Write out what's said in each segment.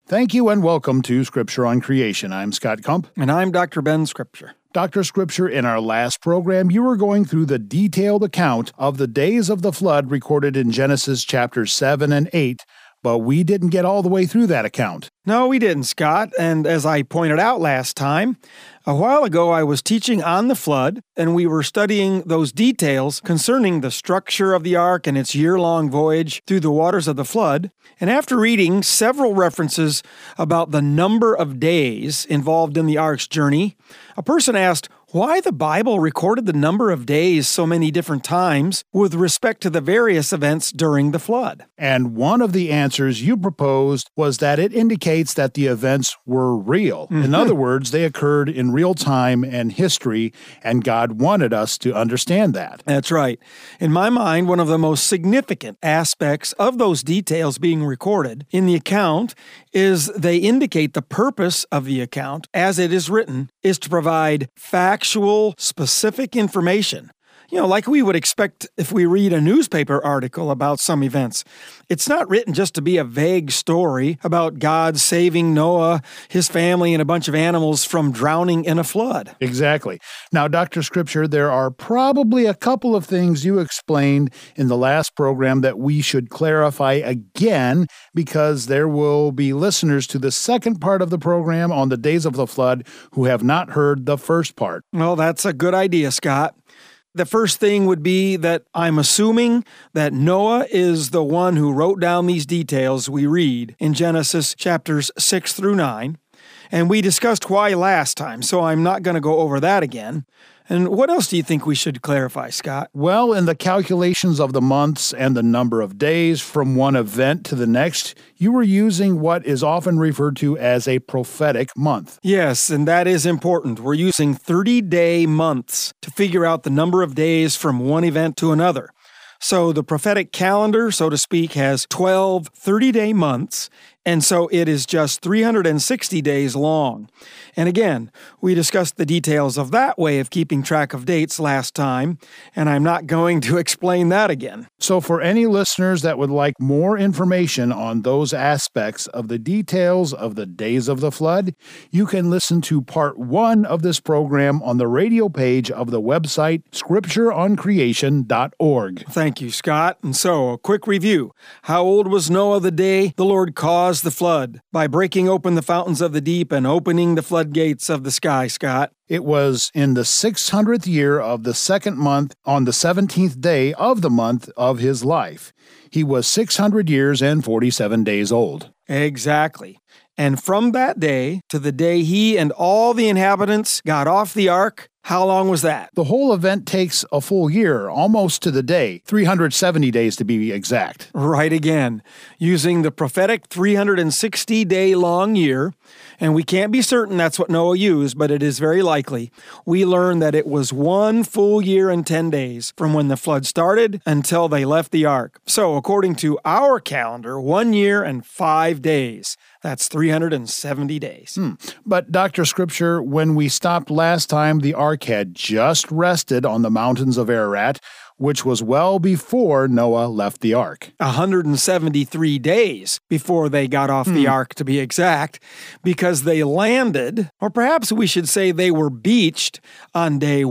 Thank you and welcome to Scripture on Creation. I'm Scott Kump. And I'm Dr. Ben Scripture. Dr. Scripture, in our last program, you were going through the detailed account of the days of the flood recorded in Genesis chapters 7 and 8, but we didn't get all the way through that account. No, we didn't, Scott. And as I pointed out last time, a while ago I was teaching on the flood, and we were studying those details concerning the structure of the ark and its year-long voyage through the waters of the flood. And after reading several references about the number of days involved in the ark's journey, a person asked why the Bible recorded the number of days so many different times with respect to the various events during the flood. And one of the answers you proposed was that it indicates that the events were real. In other words, they occurred in real time and history, and God wanted us to understand that. That's right. In my mind, one of the most significant aspects of those details being recorded in the account is they indicate the purpose of the account, as it is written, is to provide factual, specific information. Like we would expect if we read a newspaper article about some events. It's not written just to be a vague story about God saving Noah, his family, and a bunch of animals from drowning in a flood. Exactly. Now, Dr. Scripture, there are probably a couple of things you explained in the last program that we should clarify again, because there will be listeners to the second part of the program on the days of the flood who have not heard the first part. Well, that's a good idea, Scott. The first thing would be that I'm assuming that Noah is the one who wrote down these details we read in Genesis chapters 6 through 9. And we discussed why last time, so I'm not going to go over that again. And what else do you think we should clarify, Scott? Well, in the calculations of the months and the number of days from one event to the next, you were using what is often referred to as a prophetic month. Yes, and that is important. We're using 30-day months to figure out the number of days from one event to another. So the prophetic calendar, so to speak, has 12 30-day months, and so it is just 360 days long. And again, we discussed the details of that way of keeping track of dates last time, and I'm not going to explain that again. So for any listeners that would like more information on those aspects of the details of the days of the flood, you can listen to part 1 of this program on the radio page of the website scriptureoncreation.org. Thank you, Scott. And so, a quick review. How old was Noah the day the Lord caused the flood? By breaking open the fountains of the deep and opening the floodgates of the sky, Scott. It was in the 600th year of the second month, on the 17th day of the month of his life. He was 600 years and 47 days old. Exactly. And from that day to the day he and all the inhabitants got off the ark, how long was that? The whole event takes a full year, almost to the day, 370 days to be exact. Right again, using the prophetic 360-day long year, and we can't be certain that's what Noah used, but it is very likely. We learn that it was 1 full year and 10 days from when the flood started until they left the ark. So according to our calendar, 1 year and 5 days. That's 370 days. But Dr. Scripture, when we stopped last time, the ark had just rested on the mountains of Ararat, which was well before Noah left the ark. 173 days before they got off the ark, to be exact, because they landed, or perhaps we should say they were beached, on day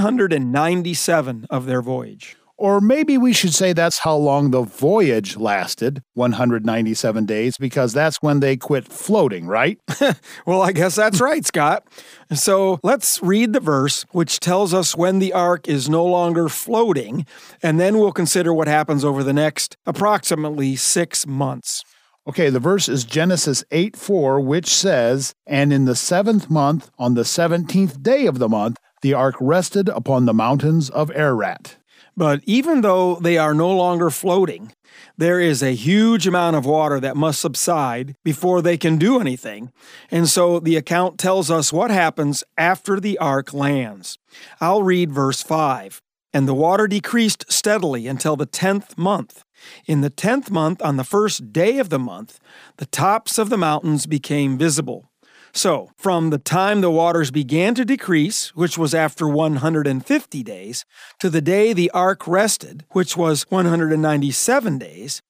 197 of their voyage. Or maybe we should say that's how long the voyage lasted, 197 days, because that's when they quit floating, right? Well, I guess that's right, Scott. So let's read the verse, which tells us when the ark is no longer floating, and then we'll consider what happens over the next approximately 6 months. Okay, the verse is Genesis 8:4, which says, "And in the 7th month, on the 17th day of the month, the ark rested upon the mountains of Ararat." But even though they are no longer floating, there is a huge amount of water that must subside before they can do anything. And so the account tells us what happens after the ark lands. I'll read verse 5. "And the water decreased steadily until the 10th month. In the 10th month, on the first day of the month, the tops of the mountains became visible. So, from the time the waters began to decrease, which was after 150 days, to the day the ark rested, which was 197 days,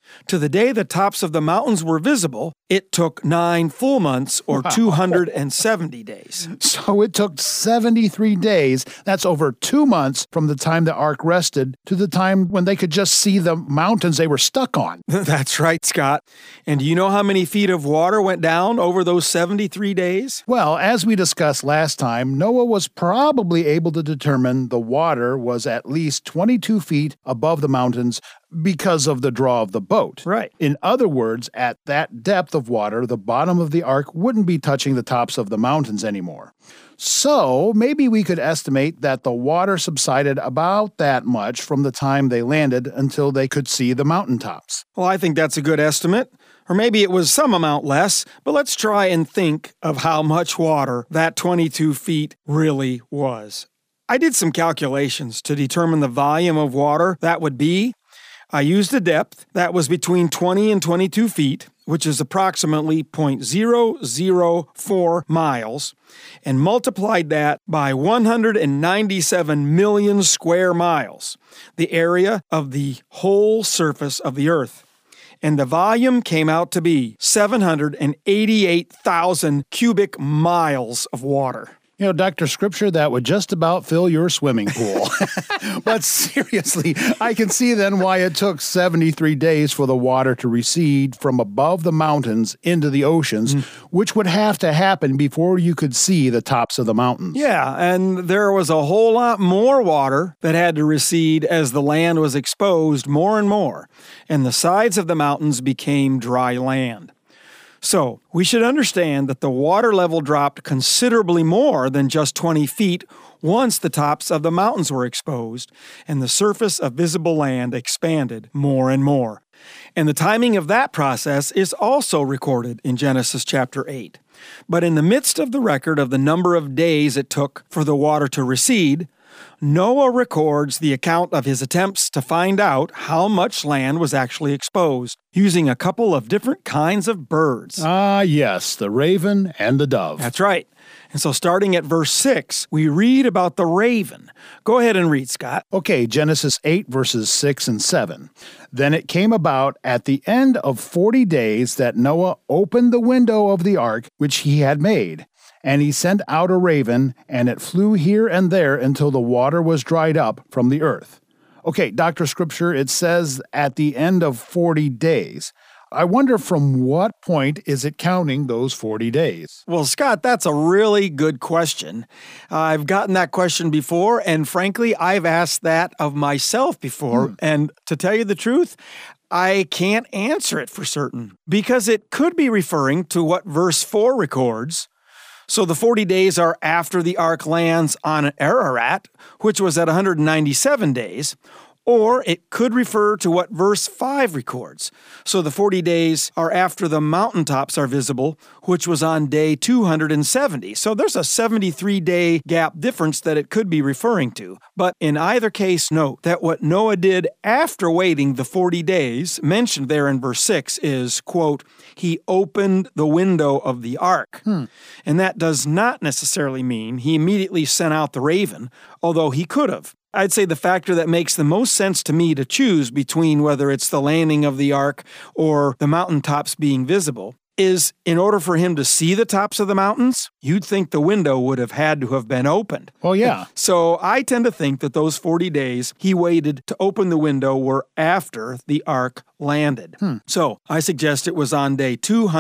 To the day the tops of the mountains were visible, it took 9 full months or 270 days. So it took 73 days. That's over 2 months from the time the ark rested to the time when they could just see the mountains they were stuck on. That's right, Scott. And do you know how many feet of water went down over those 73 days? Well, as we discussed last time, Noah was probably able to determine the water was at least 22 feet above the mountains because of the draw of the boat. Right. In other words, at that depth of water, the bottom of the ark wouldn't be touching the tops of the mountains anymore. So maybe we could estimate that the water subsided about that much from the time they landed until they could see the mountaintops. Well, I think that's a good estimate. Or maybe it was some amount less, but let's try and think of how much water that 22 feet really was. I did some calculations to determine the volume of water that would be. I used a depth that was between 20 and 22 feet, which is approximately 0.004 miles, and multiplied that by 197 million square miles, the area of the whole surface of the earth. And the volume came out to be 788,000 cubic miles of water. You know, Dr. Scripture, that would just about fill your swimming pool. But seriously, I can see then why it took 73 days for the water to recede from above the mountains into the oceans, which would have to happen before you could see the tops of the mountains. Yeah, and there was a whole lot more water that had to recede as the land was exposed more and more, and the sides of the mountains became dry land. So, we should understand that the water level dropped considerably more than just 20 feet once the tops of the mountains were exposed, and the surface of visible land expanded more and more. And the timing of that process is also recorded in Genesis chapter 8. But in the midst of the record of the number of days it took for the water to recede, Noah records the account of his attempts to find out how much land was actually exposed, using a couple of different kinds of birds. Ah, yes, the raven and the dove. That's right. And so starting at verse 6, we read about the raven. Go ahead and read, Scott. Okay, Genesis 8, verses 6 and 7. Then it came about at the end of 40 days that Noah opened the window of the ark which he had made. And he sent out a raven, and it flew here and there until the water was dried up from the earth. Okay, Dr. Scripture, it says at the end of 40 days. I wonder from what point is it counting those 40 days? Well, Scott, that's a really good question. I've gotten that question before, and frankly, I've asked that of myself before. And to tell you the truth, I can't answer it for certain, because it could be referring to what verse 4 records. So the 40 days are after the ark lands on Ararat, which was at 197 days, or it could refer to what verse 5 records. So the 40 days are after the mountaintops are visible, which was on day 270. So there's a 73-day gap difference that it could be referring to. But in either case, note that what Noah did after waiting the 40 days, mentioned there in verse 6, is, quote, he opened the window of the ark. And that does not necessarily mean he immediately sent out the raven, although he could have. I'd say the factor that makes the most sense to me to choose between whether it's the landing of the ark or the mountaintops being visible is in order for him to see the tops of the mountains, you'd think the window would have had to have been opened. Oh, yeah. So I tend to think that those 40 days he waited to open the window were after the ark landed. So I suggest it was on day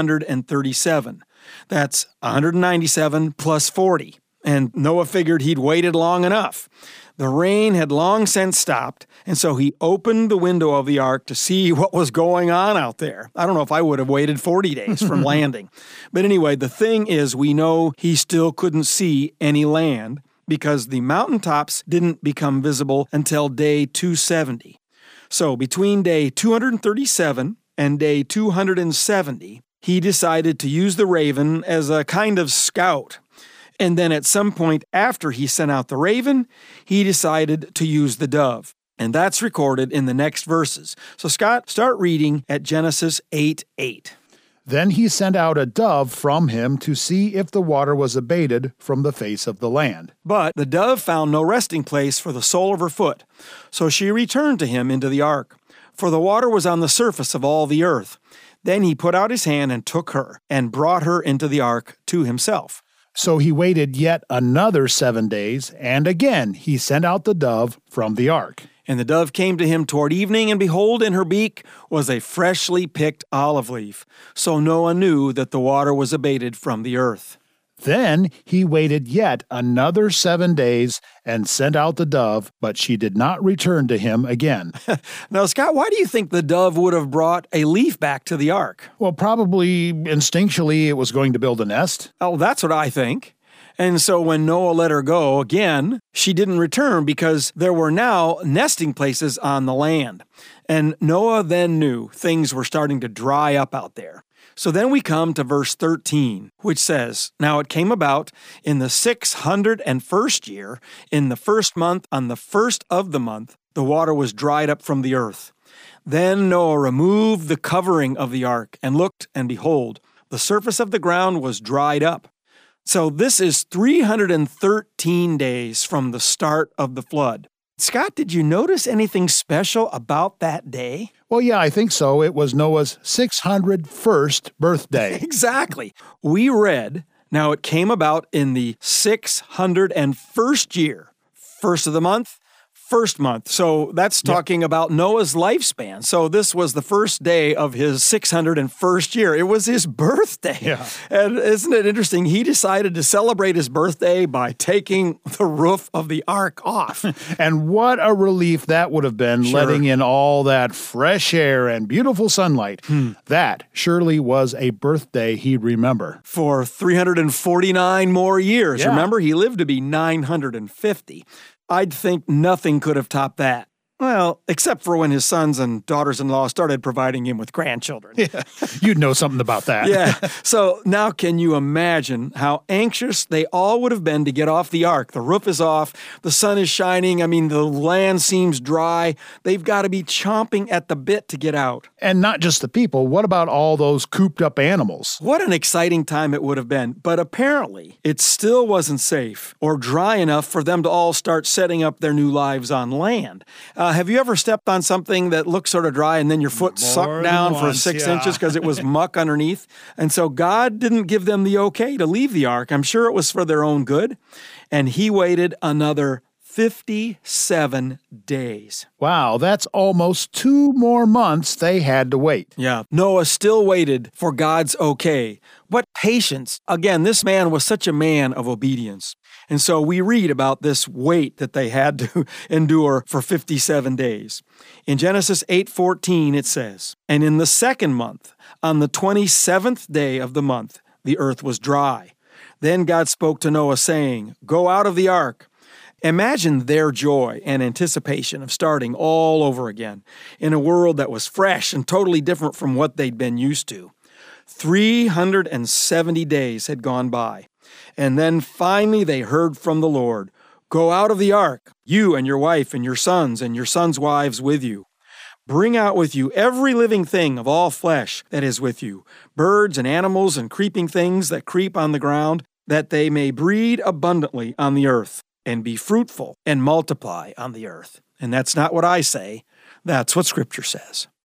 237. That's 197 plus 40. And Noah figured he'd waited long enough. The rain had long since stopped, and so he opened the window of the ark to see what was going on out there. I don't know if I would have waited 40 days from landing. But anyway, the thing is, we know he still couldn't see any land because the mountaintops didn't become visible until day 270. So between day 237 and day 270, he decided to use the raven as a kind of scout. And then at some point after he sent out the raven, he decided to use the dove. And that's recorded in the next verses. So Scott, start reading at Genesis 8:8. Then he sent out a dove from him to see if the water was abated from the face of the land. But the dove found no resting place for the sole of her foot. So she returned to him into the ark. for the water was on the surface of all the earth. Then he put out his hand and took her, and brought her into the ark to himself. So he waited yet another 7 days, and again he sent out the dove from the ark. And the dove came to him toward evening, and behold, in her beak was a freshly picked olive leaf. So Noah knew that the water was abated from the earth. Then he waited yet another 7 days and sent out the dove, but she did not return to him again. Now, Scott, why do you think the dove would have brought a leaf back to the ark? Well, probably instinctually it was going to build a nest. Oh, that's what I think. And so when Noah let her go again, she didn't return because there were now nesting places on the land. And Noah then knew things were starting to dry up out there. So then we come to verse 13, which says, Now it came about in the 601st year, in the first month, on the first of the month, the water was dried up from the earth. Then Noah removed the covering of the ark and looked, and behold, the surface of the ground was dried up. So this is 313 days from the start of the flood. Scott, did you notice anything special about that day? Well, yeah, I think so. It was Noah's 601st birthday. Exactly. We read, now it came about in the 601st year, first of the month, first month. So that's talking about Noah's lifespan. So this was the first day of his 601st year. It was his birthday. Yeah. And isn't it interesting? He decided to celebrate his birthday by taking the roof of the ark off. And what a relief that would have been, letting in all that fresh air and beautiful sunlight. That surely was a birthday he'd remember. For 349 more years. Yeah. Remember, he lived to be 950. I'd think nothing could have topped that. Well, except for when his sons and daughters-in-law started providing him with grandchildren. Yeah. You'd know something about that. Yeah. So now can you imagine how anxious they all would have been to get off the ark? The roof is off. The sun is shining. I mean, the land seems dry. They've got to be chomping at the bit to get out. And not just the people. What about all those cooped up animals? What an exciting time it would have been. But apparently, it still wasn't safe or dry enough for them to all start setting up their new lives on land. Have you ever stepped on something that looked sort of dry and then your foot sucked down for 6 inches because it was muck underneath? And so God didn't give them the okay to leave the ark. I'm sure it was for their own good. And he waited another 57 days. Wow, that's almost 2 more months they had to wait. Yeah, Noah still waited for God's okay. What patience. Again, this man was such a man of obedience. And so we read about this wait that they had to endure for 57 days. In Genesis 8:14, it says, And in the second month, on the 27th day of the month, the earth was dry. Then God spoke to Noah, saying, Go out of the ark. Imagine their joy and anticipation of starting all over again in a world that was fresh and totally different from what they'd been used to. 370 days had gone by. And then finally they heard from the Lord, Go out of the ark, you and your wife and your sons wives with you. Bring out with you every living thing of all flesh that is with you, birds and animals and creeping things that creep on the ground, that they may breed abundantly on the earth, and be fruitful and multiply on the earth. And that's not what I say, that's what Scripture says.